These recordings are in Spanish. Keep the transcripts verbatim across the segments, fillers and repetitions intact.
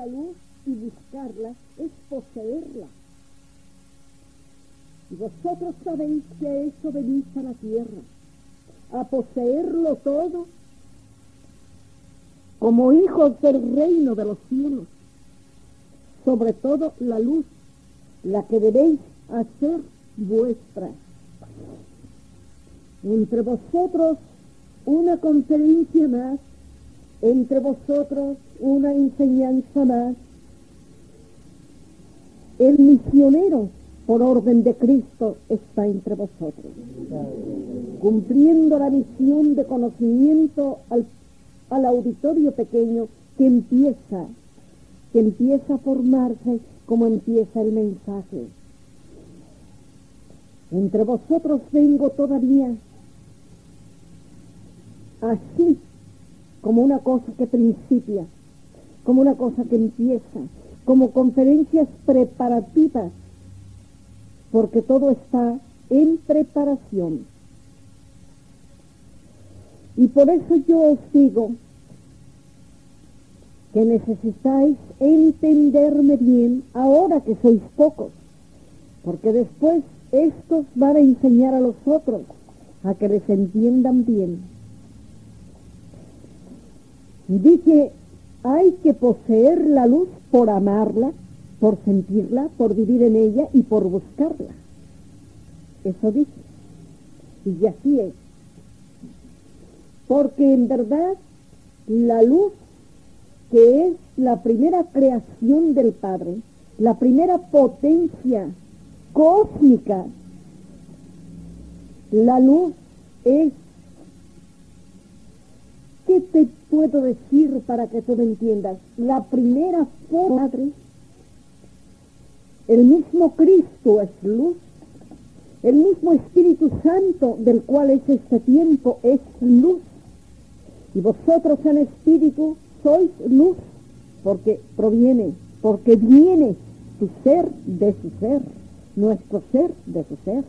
la luz y buscarla es poseerla. Y vosotros sabéis que a eso venís a la tierra, a poseerlo todo, como hijos del reino de los cielos, sobre todo la luz, la que debéis hacer vuestra. Entre vosotros una conferencia más, entre vosotros una enseñanza más. El misionero, por orden de Cristo, está entre vosotros, cumpliendo la misión de conocimiento al, al auditorio pequeño que empieza, que empieza a formarse como empieza el mensaje. Entre vosotros vengo todavía, así como una cosa que principia, como una cosa que empieza, como conferencias preparativas, porque todo está en preparación. Y por eso yo os digo que necesitáis entenderme bien ahora que sois pocos, porque después estos van a enseñar a los otros a que les entiendan bien. Dice, hay que poseer la luz por amarla, por sentirla, por vivir en ella y por buscarla. Eso dice. Y así es. Porque en verdad la luz, que es la primera creación del Padre, la primera potencia cósmica, la luz es, ¿qué te puedo decir para que tú me entiendas? La primera Padre, el mismo Cristo es luz, el mismo Espíritu Santo del cual es este tiempo es luz, y vosotros en espíritu sois luz, porque proviene, porque viene tu ser de su ser, nuestro ser de su ser.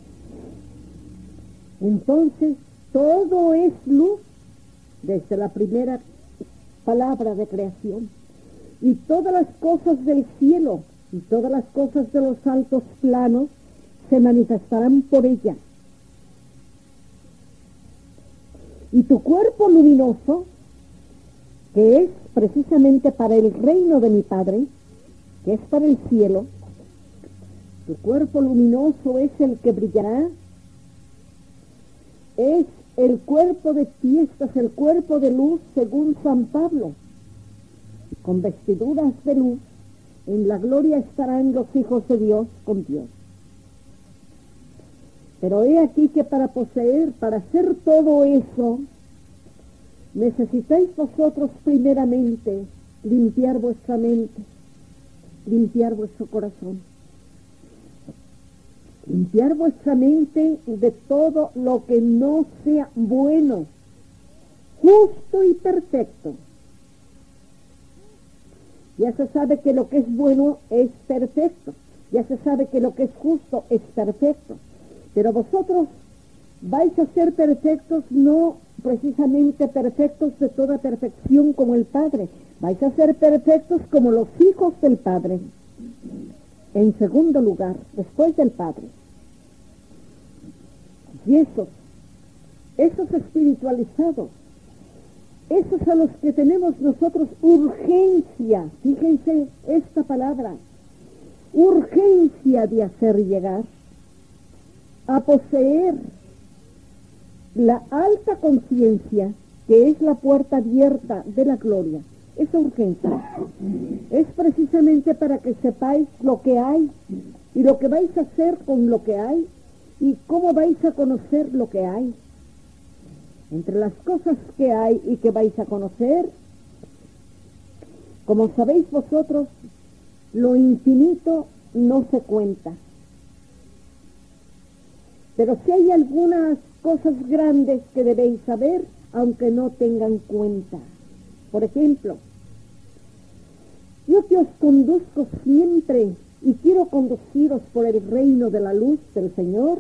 Entonces todo es luz desde la primera palabra de creación, y todas las cosas del cielo y todas las cosas de los altos planos se manifestarán por ella. Y tu cuerpo luminoso, que es precisamente para el reino de mi Padre, que es para el cielo, tu cuerpo luminoso es el que brillará, es el cuerpo de fiestas, el cuerpo de luz, según San Pablo. Con vestiduras de luz, en la gloria estarán los hijos de Dios con Dios. Pero he aquí que para poseer, para hacer todo eso, necesitáis vosotros primeramente limpiar vuestra mente, limpiar vuestro corazón, limpiar vuestra mente de todo lo que no sea bueno, justo y perfecto. Ya se sabe que lo que es bueno es perfecto, ya se sabe que lo que es justo es perfecto, pero vosotros vais a ser perfectos, no precisamente perfectos de toda perfección como el Padre, vais a ser perfectos como los hijos del Padre. En segundo lugar, después del Padre. Y esos, esos espiritualizados, esos a los que tenemos nosotros urgencia, fíjense esta palabra, urgencia de hacer llegar, a poseer la alta conciencia, que es la puerta abierta de la gloria. Esa urgencia es precisamente para que sepáis lo que hay y lo que vais a hacer con lo que hay y cómo vais a conocer lo que hay. Entre las cosas que hay y que vais a conocer, como sabéis vosotros, lo infinito no se cuenta. Pero si hay algunas cosas grandes que debéis saber, aunque no tengan cuenta. Por ejemplo, yo que os conduzco siempre y quiero conduciros por el reino de la luz del Señor,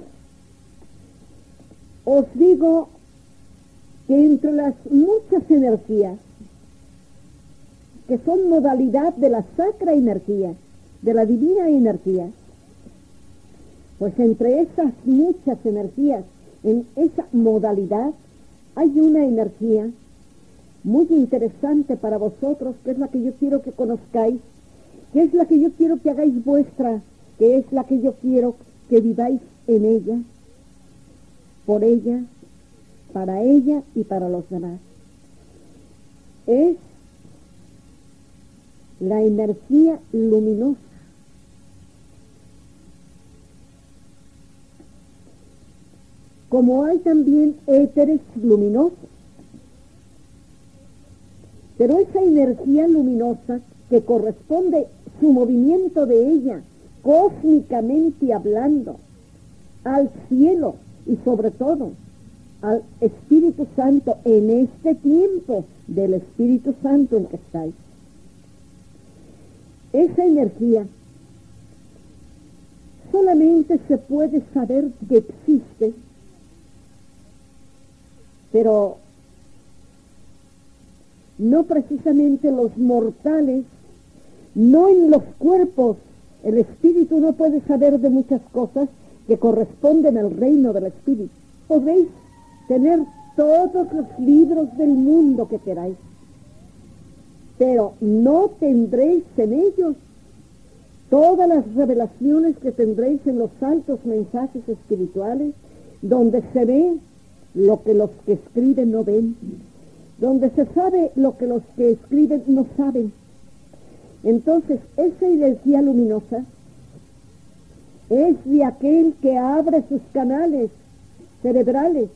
os digo que entre las muchas energías que son modalidad de la sacra energía, de la divina energía. Pues entre esas muchas energías, en esa modalidad, hay una energía muy interesante para vosotros, que es la que yo quiero que conozcáis, que es la que yo quiero que hagáis vuestra, que es la que yo quiero que viváis en ella, por ella, para ella y para los demás. Es la energía luminosa. Como hay también éteres luminosos. Pero esa energía luminosa que corresponde su movimiento de ella, cósmicamente hablando, al cielo y sobre todo al Espíritu Santo en este tiempo del Espíritu Santo en que estáis. Esa energía solamente se puede saber que existe, pero no precisamente los mortales, no en los cuerpos. El espíritu no puede saber de muchas cosas que corresponden al reino del espíritu. Podéis tener todos los libros del mundo que queráis, pero no tendréis en ellos todas las revelaciones que tendréis en los altos mensajes espirituales, donde se ve lo que los que escriben no ven, donde se sabe lo que los que escriben no saben. Entonces, esa energía luminosa es de aquel que abre sus canales cerebrales.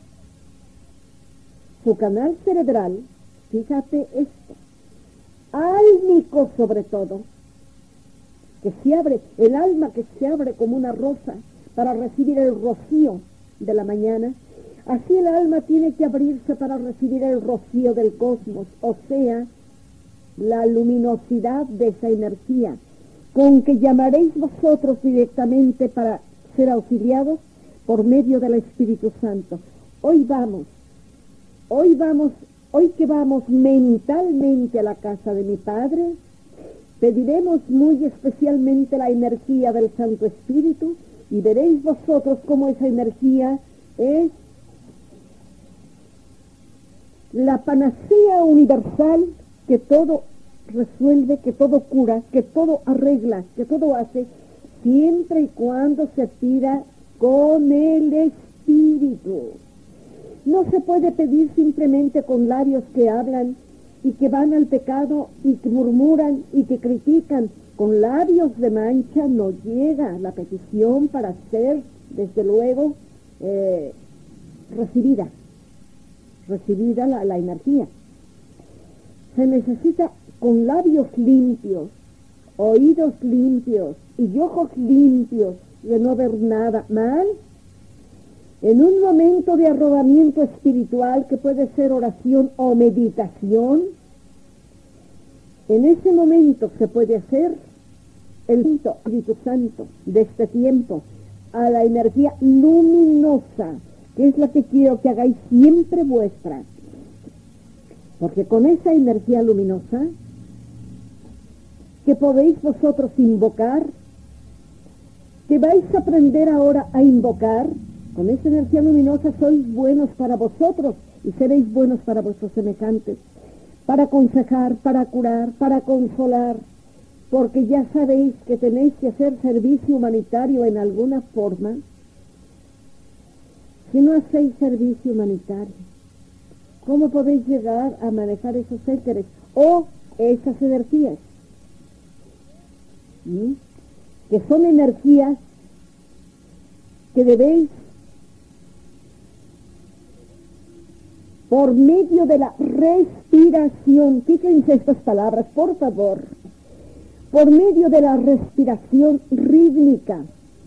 Su canal cerebral, fíjate esto, álmico sobre todo, que se abre, el alma que se abre como una rosa para recibir el rocío de la mañana. Así el alma tiene que abrirse para recibir el rocío del cosmos, o sea, la luminosidad de esa energía, con que llamaréis vosotros directamente para ser auxiliados por medio del Espíritu Santo. Hoy vamos, hoy vamos, hoy que vamos mentalmente a la casa de mi Padre, pediremos muy especialmente la energía del Santo Espíritu y veréis vosotros cómo esa energía es la panacea universal que todo resuelve, que todo cura, que todo arregla, que todo hace, siempre y cuando se pida con el Espíritu. No se puede pedir simplemente con labios que hablan y que van al pecado y que murmuran y que critican. Con labios de mancha no llega la petición para ser, desde luego, eh, recibida. recibida la, la energía. Se necesita con labios limpios, oídos limpios y ojos limpios de no ver nada mal, en un momento de arrobamiento espiritual que puede ser oración o meditación. En ese momento se puede hacer el Espíritu Santo de este tiempo a la energía luminosa, que es la que quiero que hagáis siempre vuestra, porque con esa energía luminosa que podéis vosotros invocar, que vais a aprender ahora a invocar, con esa energía luminosa sois buenos para vosotros y seréis buenos para vuestros semejantes, para aconsejar, para curar, para consolar, porque ya sabéis que tenéis que hacer servicio humanitario en alguna forma. Si no hacéis servicio humanitario, ¿cómo podéis llegar a manejar esos éteres o esas energías? ¿Mm? Que son energías que debéis, por medio de la respiración, fíjense estas palabras, por favor, por medio de la respiración rítmica,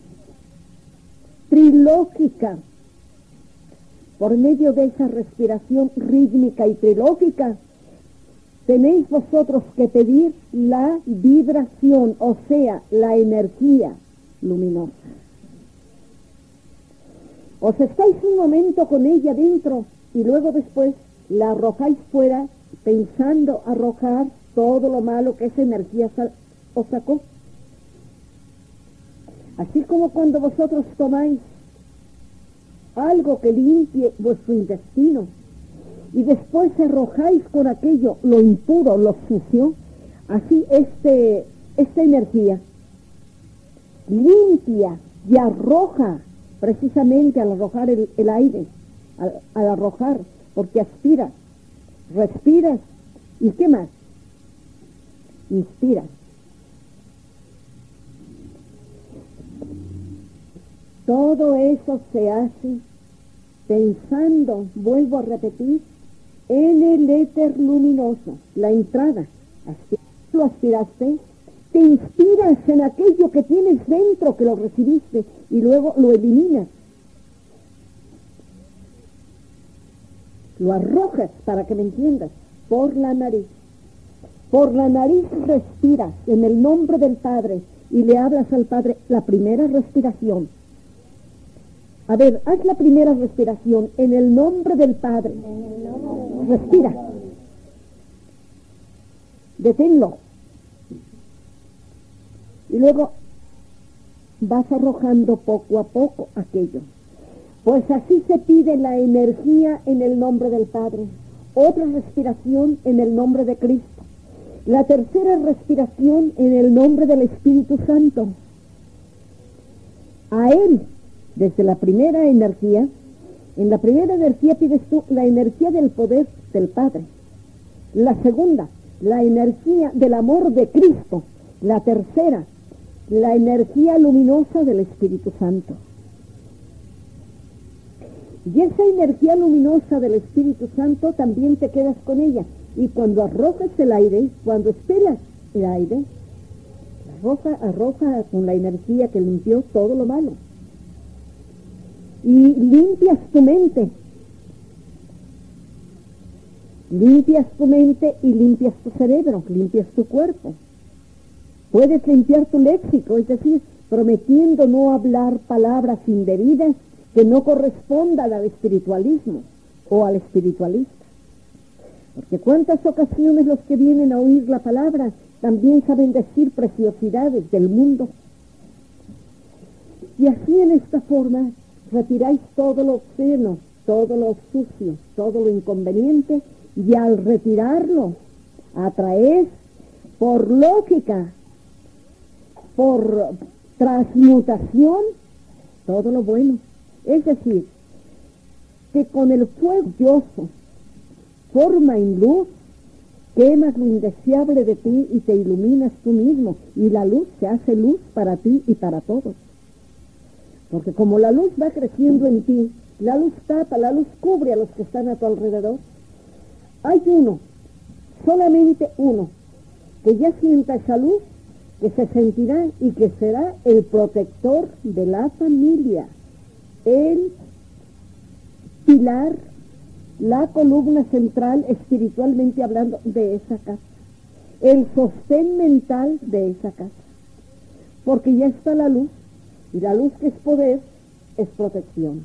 trilógica, por medio de esa respiración rítmica y trilógica, tenéis vosotros que pedir la vibración, o sea, la energía luminosa. Os estáis un momento con ella dentro y luego después la arrojáis fuera, pensando arrojar todo lo malo que esa energía sal- os sacó. Así como cuando vosotros tomáis algo que limpie vuestro intestino y después arrojáis con aquello lo impuro, lo sucio, así este, esta energía limpia y arroja, precisamente al arrojar el, el aire, al, al arrojar, porque aspiras, respiras, ¿y qué más? Inspiras. Todo eso se hace pensando, vuelvo a repetir, en el éter luminoso, la entrada. Así lo aspiraste, te inspiras en aquello que tienes dentro, que lo recibiste, y luego lo eliminas. Lo arrojas, para que me entiendas, por la nariz. Por la nariz respiras en el nombre del Padre y le hablas al Padre la primera respiración. A ver, haz la primera respiración en el nombre del Padre. Respira. Deténlo. Y luego vas arrojando poco a poco aquello. Pues así se pide la energía en el nombre del Padre. Otra respiración en el nombre de Cristo. La tercera respiración en el nombre del Espíritu Santo. A Él, desde la primera energía, en la primera energía pides tú la energía del poder del Padre. La segunda, la energía del amor de Cristo. La tercera, la energía luminosa del Espíritu Santo. Y esa energía luminosa del Espíritu Santo también te quedas con ella. Y cuando arrojas el aire, cuando esperas el aire, arroja, arroja con la energía que limpió todo lo malo. Y limpias tu mente. Limpias tu mente y limpias tu cerebro, limpias tu cuerpo. Puedes limpiar tu léxico, es decir, prometiendo no hablar palabras indebidas que no correspondan al espiritualismo o al espiritualista. Porque cuántas ocasiones los que vienen a oír la palabra también saben decir preciosidades del mundo. Y así en esta forma retiráis todo lo obsceno, todo lo sucio, todo lo inconveniente, y al retirarlo atraéis por lógica, por transmutación, todo lo bueno. Es decir, que con el fuego dioso forma en luz, quemas lo indeseable de ti y te iluminas tú mismo, y la luz se hace luz para ti y para todos. Porque como la luz va creciendo en ti, la luz tapa, la luz cubre a los que están a tu alrededor. Hay uno, solamente uno, que ya sienta esa luz, que se sentirá y que será el protector de la familia, el pilar, la columna central, espiritualmente hablando, de esa casa, el sostén mental de esa casa, porque ya está la luz, y la luz que es poder, es protección.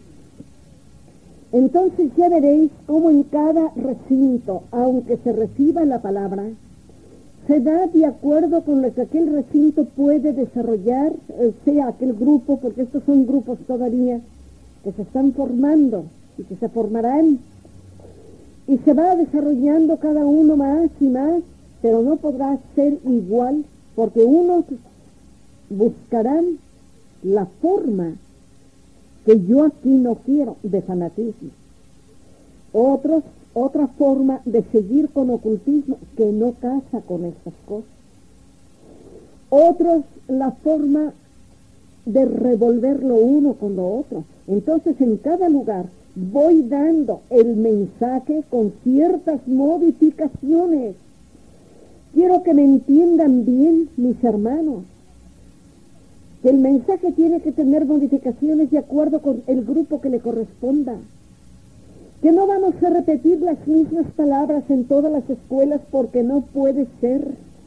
Entonces ya veréis cómo en cada recinto, aunque se reciba la palabra, se da de acuerdo con lo que aquel recinto puede desarrollar, eh, sea aquel grupo, porque estos son grupos todavía que se están formando y que se formarán, y se va desarrollando cada uno más y más, pero no podrá ser igual, porque unos buscarán la forma que yo aquí no quiero, de fanatismo. Otros, otra forma de seguir con ocultismo que no casa con estas cosas. Otros, la forma de revolver lo uno con lo otro. Entonces, en cada lugar voy dando el mensaje con ciertas modificaciones. Quiero que me entiendan bien, mis hermanos, que el mensaje tiene que tener modificaciones de acuerdo con el grupo que le corresponda. Que no vamos a repetir las mismas palabras en todas las escuelas porque no puede ser.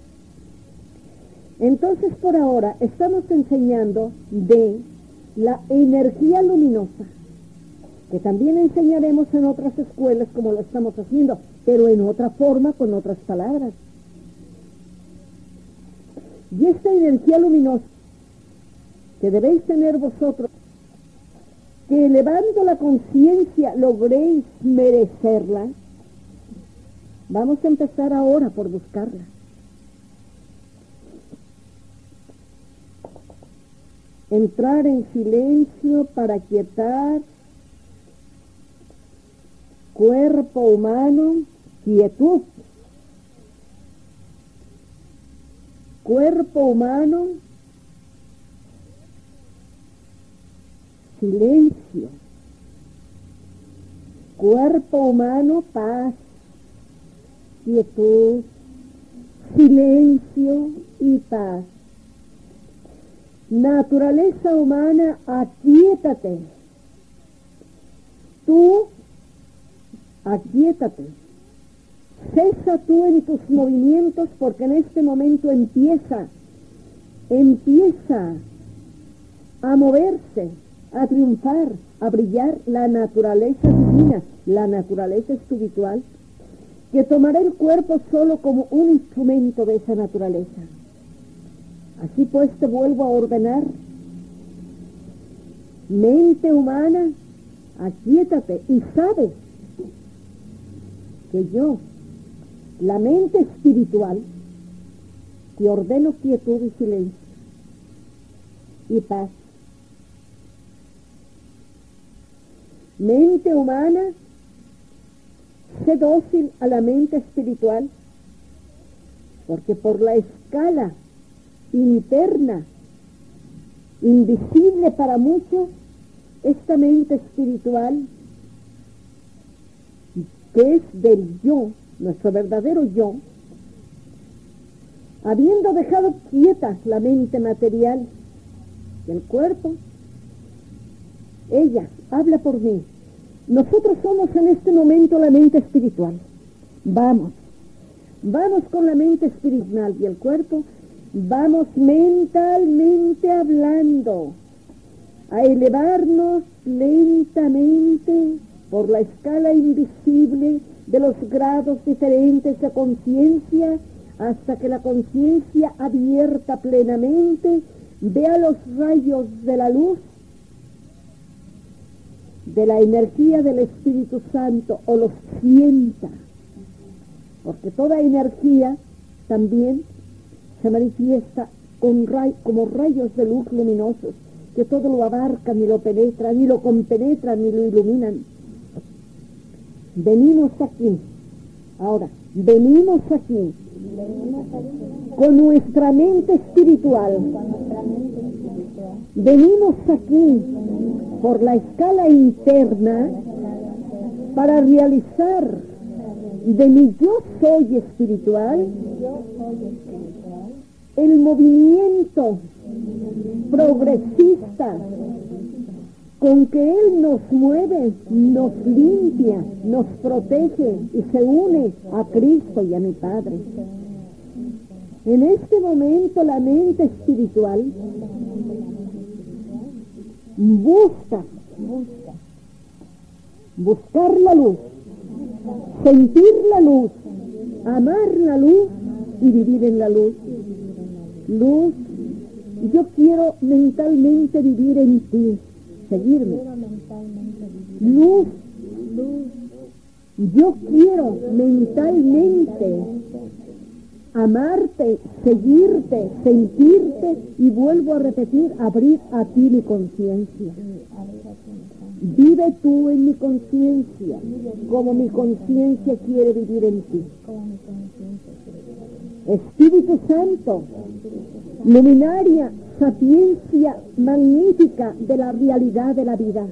Entonces, por ahora, estamos enseñando de la energía luminosa, que también enseñaremos en otras escuelas como lo estamos haciendo, pero en otra forma, con otras palabras. Y esta energía luminosa que debéis tener vosotros, que elevando la conciencia logréis merecerla, vamos a empezar ahora por buscarla. Entrar en silencio para quietar cuerpo humano, quietud. Cuerpo humano, silencio. Cuerpo humano, paz, quietud, silencio y paz. Naturaleza humana, aquíétate. Tú, aquíétate. Cesa tú en tus movimientos, porque en este momento empieza, empieza a moverse, a triunfar, a brillar la naturaleza divina, la naturaleza espiritual, que tomará el cuerpo solo como un instrumento de esa naturaleza. Así pues te vuelvo a ordenar, mente humana, aquíétate y sabes que yo, la mente espiritual, te ordeno quietud y silencio y paz. Mente humana, sé dócil a la mente espiritual, porque por la escala interna, invisible para muchos, esta mente espiritual, que es del yo, nuestro verdadero yo, habiendo dejado quieta la mente material y el cuerpo, ella habla por mí. Nosotros somos en este momento la mente espiritual. Vamos, vamos con la mente espiritual y el cuerpo, vamos mentalmente hablando a elevarnos lentamente por la escala invisible de los grados diferentes de conciencia, hasta que la conciencia abierta plenamente vea los rayos de la luz, de la energía del Espíritu Santo, o los sienta, porque toda energía también se manifiesta con ray, como rayos de luz luminosos, que todo lo abarcan y lo penetran, y lo compenetran y lo iluminan. Venimos aquí, ahora, venimos aquí, con nuestra mente espiritual, venimos aquí por la escala interna para realizar de mi yo soy espiritual el movimiento progresista con que Él nos mueve, nos limpia, nos protege y se une a Cristo y a mi Padre. En este momento la mente espiritual busca, busca, buscar la luz, sentir la luz, amar la luz y vivir en la luz. Luz, yo quiero mentalmente vivir en ti, seguirme. Luz, yo quiero mentalmente amarte, seguirte, sentirte, y vuelvo a repetir, abrir a ti mi conciencia. Vive tú en mi conciencia, como mi conciencia quiere vivir en ti. Espíritu Santo, luminaria, sapiencia magnífica de la realidad de la vida.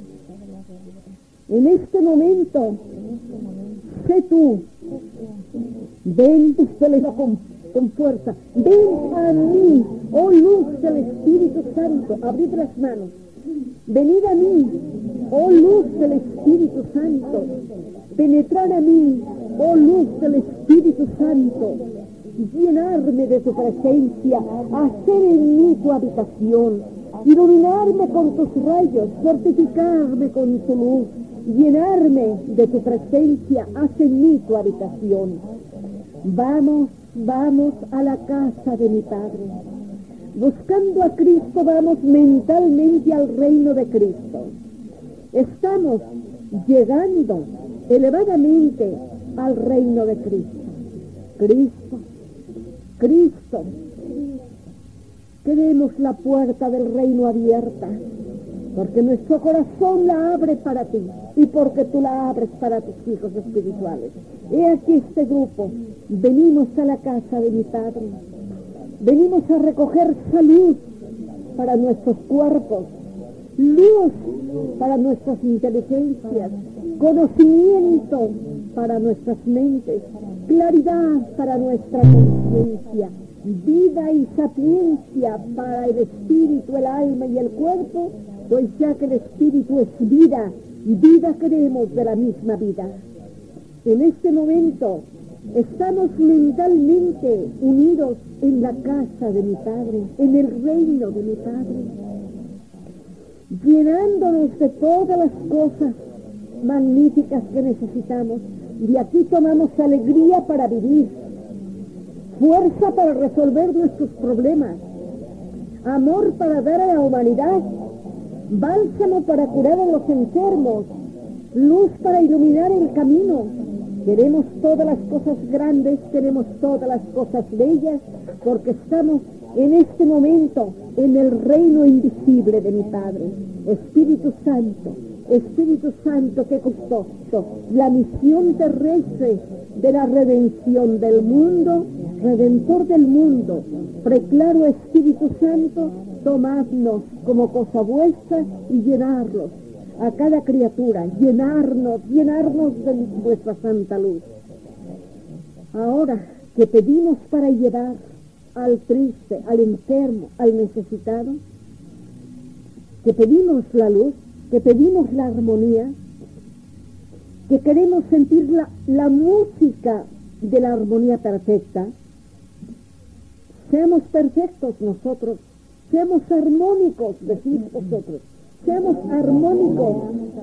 En este momento, sé tú, ven, ustedes con, con fuerza, ven a mí, oh luz del Espíritu Santo, abrid las manos, venid a mí, oh luz del Espíritu Santo, penetrad a mí, oh luz del Espíritu Santo, llenarme de tu presencia, hacer en mí tu habitación, iluminarme con tus rayos, fortificarme con tu luz, llenarme de tu presencia, haz en mí tu habitación. Vamos vamos a la casa de mi Padre. Buscando a Cristo vamos mentalmente al reino de Cristo. Estamos llegando elevadamente al reino de Cristo. Cristo, Cristo. Queremos la puerta del reino abierta, porque nuestro corazón la abre para ti y porque tú la abres para tus hijos espirituales. He aquí este grupo, venimos a la casa de mi Padre, venimos a recoger salud para nuestros cuerpos, luz para nuestras inteligencias, conocimiento para nuestras mentes, claridad para nuestra conciencia, vida y sapiencia para el espíritu, el alma y el cuerpo, pues ya que el espíritu es vida, vida queremos de la misma vida. En este momento estamos mentalmente unidos en la casa de mi Padre, en el reino de mi Padre, llenándonos de todas las cosas magníficas que necesitamos. De aquí tomamos alegría para vivir, fuerza para resolver nuestros problemas, amor para dar a la humanidad, bálsamo para curar a los enfermos, luz para iluminar el camino. Queremos todas las cosas grandes, queremos todas las cosas bellas, porque estamos en este momento en el reino invisible de mi Padre. Espíritu Santo, Espíritu Santo que costó la misión terrestre de la redención del mundo, Redentor del mundo, preclaro Espíritu Santo, tomadnos como cosa vuestra y llenarlos a cada criatura, llenarnos, llenarnos de vuestra santa luz. Ahora que pedimos para llevar al triste, al enfermo, al necesitado, que pedimos la luz, que pedimos la armonía, que queremos sentir la, la música de la armonía perfecta, seamos perfectos nosotros, seamos armónicos, decís vosotros, seamos armónicos.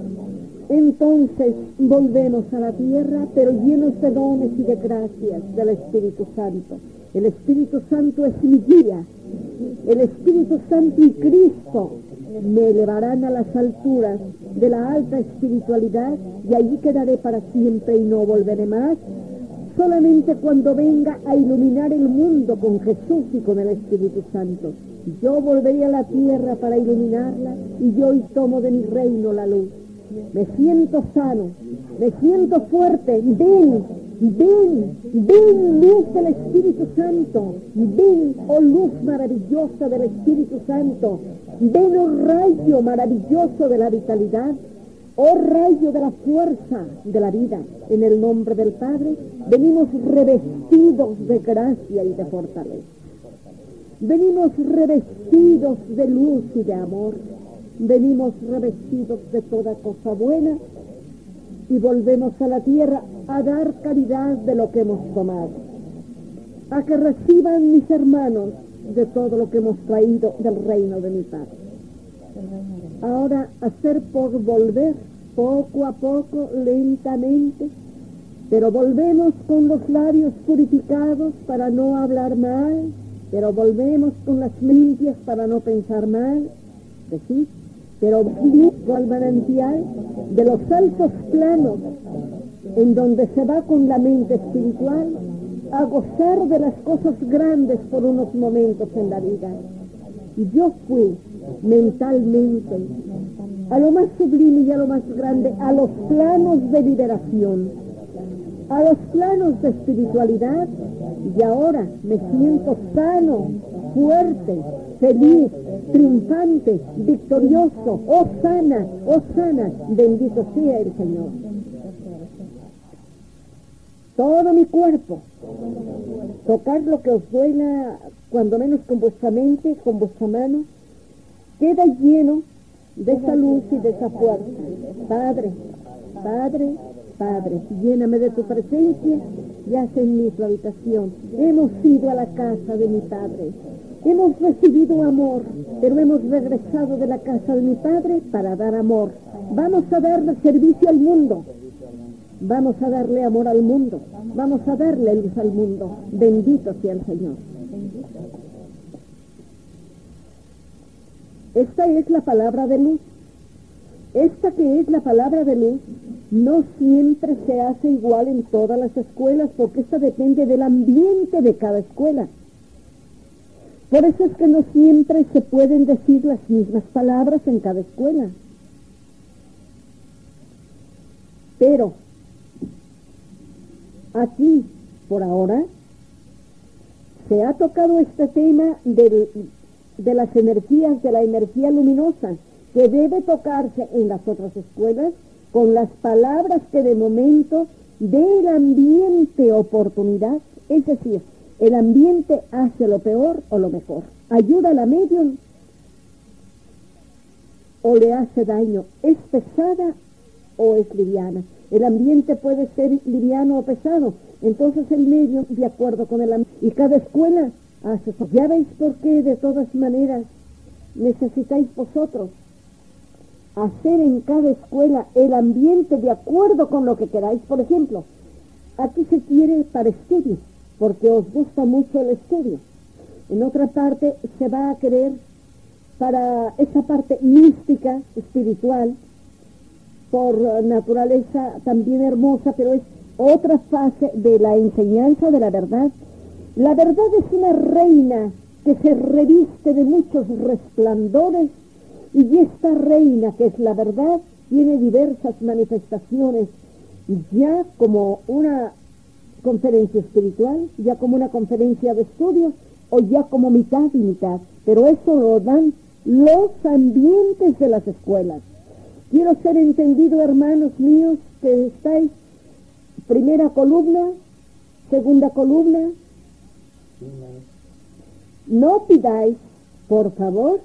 Entonces volvemos a la tierra, pero llenos de dones y de gracias del Espíritu Santo. El Espíritu Santo es mi guía. El Espíritu Santo y Cristo me elevarán a las alturas de la alta espiritualidad y allí quedaré para siempre y no volveré más. Solamente cuando venga a iluminar el mundo con Jesús y con el Espíritu Santo. Yo volveré a la tierra para iluminarla y yo hoy tomo de mi reino la luz. Me siento sano, me siento fuerte. Ven, ven, ven luz del Espíritu Santo. Ven, oh luz maravillosa del Espíritu Santo. Ven, oh rayo maravilloso de la vitalidad. Oh rayo de la fuerza de la vida, en el nombre del Padre, venimos revestidos de gracia y de fortaleza. Venimos revestidos de luz y de amor. Venimos revestidos de toda cosa buena y volvemos a la tierra a dar caridad de lo que hemos tomado. A que reciban mis hermanos de todo lo que hemos traído del reino de mi Padre. Ahora hacer por volver, poco a poco, lentamente, pero volvemos con los labios purificados para no hablar mal, pero volvemos con las limpias para no pensar mal, decís, pero limpio al manantial de los altos planos, en donde se va con la mente espiritual a gozar de las cosas grandes por unos momentos en la vida. Y yo fui mentalmente a lo más sublime y a lo más grande, a los planos de liberación, a los planos de espiritualidad, y ahora me siento sano, fuerte, feliz, triunfante, victorioso. Oh sana, oh sana, bendito sea el Señor. Todo mi cuerpo, tocar lo que os duela, cuando menos con vuestra mente, con vuestra mano, queda lleno de esa luz y de esa fuerza. Padre, Padre, Padre, lléname de tu presencia y haz en mí tu habitación. Hemos ido a la casa de mi Padre, hemos recibido amor, pero hemos regresado de la casa de mi Padre para dar amor. Vamos a darle servicio al mundo. Vamos a darle amor al mundo. Vamos a darle luz al mundo. Bendito sea el Señor. Esta es la palabra de luz. Esta que es la palabra de luz no siempre se hace igual en todas las escuelas, porque esta depende del ambiente de cada escuela. Por eso es que no siempre se pueden decir las mismas palabras en cada escuela. Pero aquí, por ahora, se ha tocado este tema del, de las energías, de la energía luminosa, que debe tocarse en las otras escuelas con las palabras que de momento del ambiente oportunidad, es decir, el ambiente hace lo peor o lo mejor, ayuda a la medium o le hace daño, es pesada o es liviana. El ambiente puede ser liviano o pesado, entonces el medium de acuerdo con el ambiente, y cada escuela hace eso. Ya veis por qué de todas maneras necesitáis vosotros hacer en cada escuela el ambiente de acuerdo con lo que queráis. Por ejemplo, aquí se quiere para estudio, porque os gusta mucho el estudio. En otra parte se va a querer para esa parte mística, espiritual, por naturaleza también hermosa, pero es otra fase de la enseñanza de la verdad. La verdad es una reina que se reviste de muchos resplandores, y esta reina que es la verdad tiene diversas manifestaciones, ya como una conferencia espiritual, ya como una conferencia de estudios, o ya como mitad y mitad, pero eso lo dan los ambientes de las escuelas. Quiero ser entendido, hermanos míos, que estáis primera columna, segunda columna. No pidáis, por favor,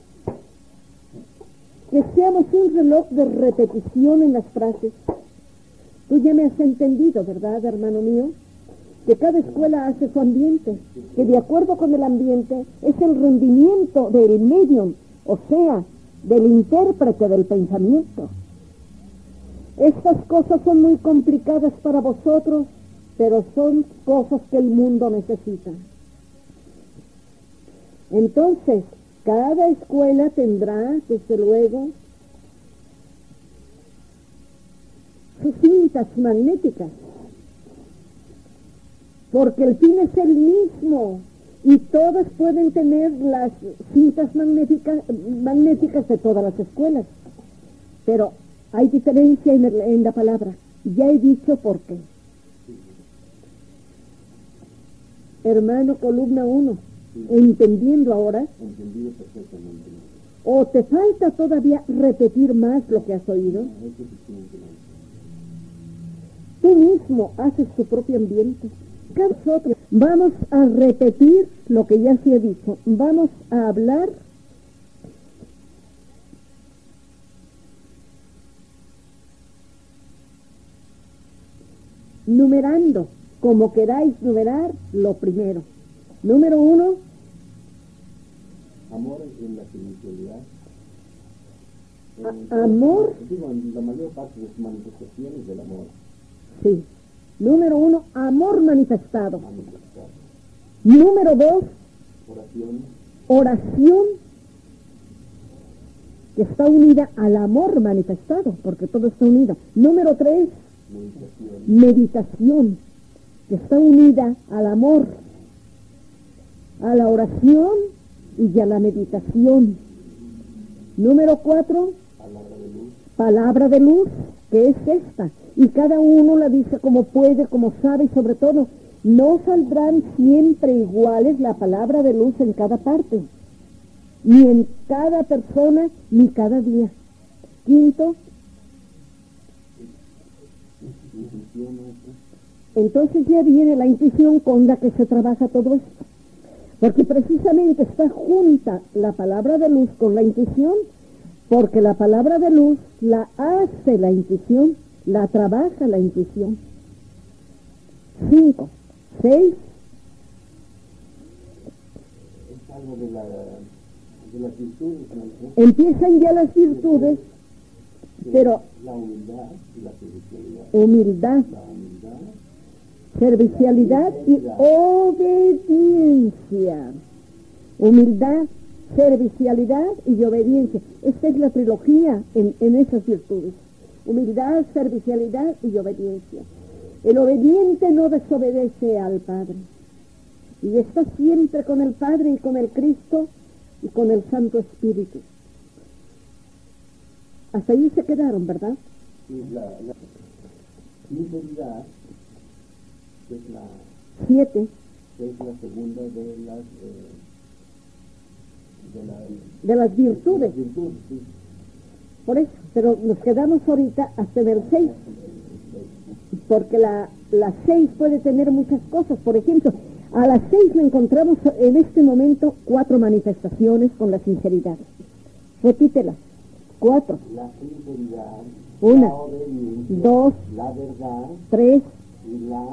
que seamos un reloj de repetición en las frases. Tú ya me has entendido, ¿verdad, hermano mío? Que cada escuela hace su ambiente, que de acuerdo con el ambiente es el rendimiento del medium, o sea, del intérprete del pensamiento. Estas cosas son muy complicadas para vosotros, pero son cosas que el mundo necesita. Entonces, cada escuela tendrá, desde luego, sus cintas magnéticas, porque el fin es el mismo, y todas pueden tener las cintas magnéticas, magnéticas de todas las escuelas, pero hay diferencia en, el, en la palabra. Ya he dicho por qué. Hermano, columna uno, entendiendo ahora, Entendido perfectamente. o te falta todavía repetir más lo que has oído. No, es suficiente. Tú mismo haces tu propio ambiente. Nosotros vamos a repetir lo que ya se ha dicho. Vamos a hablar numerando, como queráis numerar, lo primero. Número uno, Amor en la silencialidad. A- amor. Digo, en la mayor parte de las manifestaciones del amor. sí. Número uno, amor manifestado. Manifestado. Número dos, Oración. oración, que está unida al amor manifestado, porque todo está unido. Número tres, Meditación. meditación, que está unida al amor, a la oración y a la meditación. Número cuatro, Palabra de luz. palabra de luz, que es esta, y cada uno la dice como puede, como sabe, y sobre todo, no saldrán siempre iguales la palabra de luz en cada parte, ni en cada persona, ni cada día. Quinto, Intuición, maestro. entonces ya viene la intuición con la que se trabaja todo esto, porque precisamente está junta la palabra de luz con la intuición, porque la palabra de luz la hace la intuición, la trabaja la intuición. Cinco, seis, Es algo de, la, de las virtudes, maestro. empiezan ya las virtudes, Pero la humildad y la servicialidad. humildad, La humildad, servicialidad y obediencia. Humildad, servicialidad y obediencia. Esta es la trilogía en, en esas virtudes. Humildad, servicialidad y obediencia. El obediente no desobedece al Padre. Y está siempre con el Padre y con el Cristo y con el Santo Espíritu. Hasta ahí se quedaron, ¿verdad? y la, la sinceridad es la, Siete. es la segunda de las, eh, de las, De las virtudes. de las virtudes, sí. Por eso, pero nos quedamos ahorita hasta en el seis. Porque la, la seis puede tener muchas cosas. Por ejemplo, a las seis le encontramos en este momento cuatro manifestaciones con la sinceridad. Repítelas. Cuatro. La sinceridad, Una. la obediencia, Dos. la verdad Tres. y la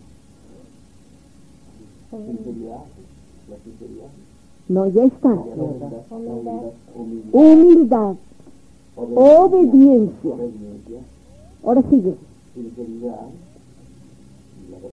sinceridad, la sinceridad, No, ya está. la humildad, la humildad, humildad, Humildad. Obediencia. obediencia, Ahora sigue. sinceridad,